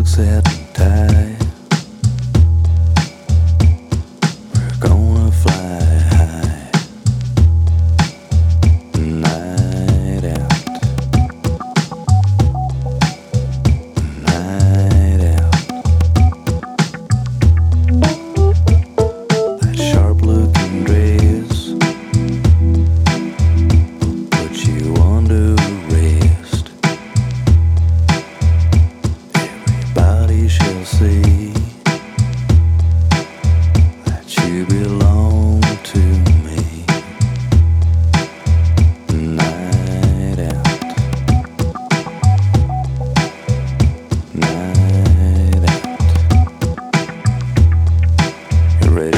silk satin tie. We're gonna fly high. Night out. Night out. That sharp looking dress will put you under arrest. Everybody shall see that you belong to me. Night out. Night out. You ready?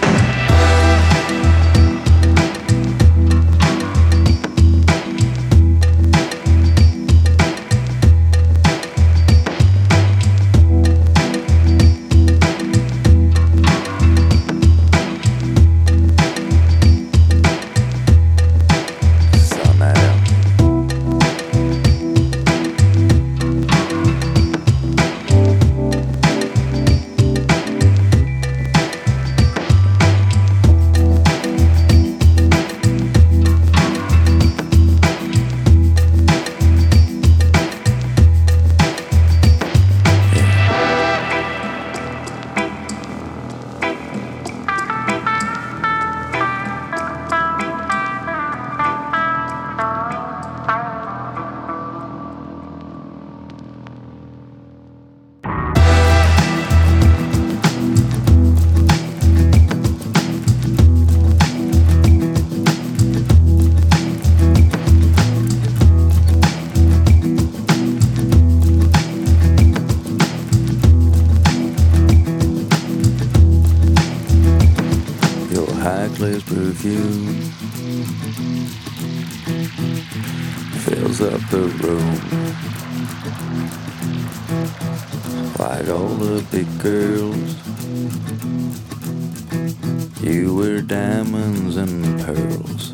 Sun night out. Your high-class perfume fills up the room. Like all the big girls, you wear diamonds and pearls.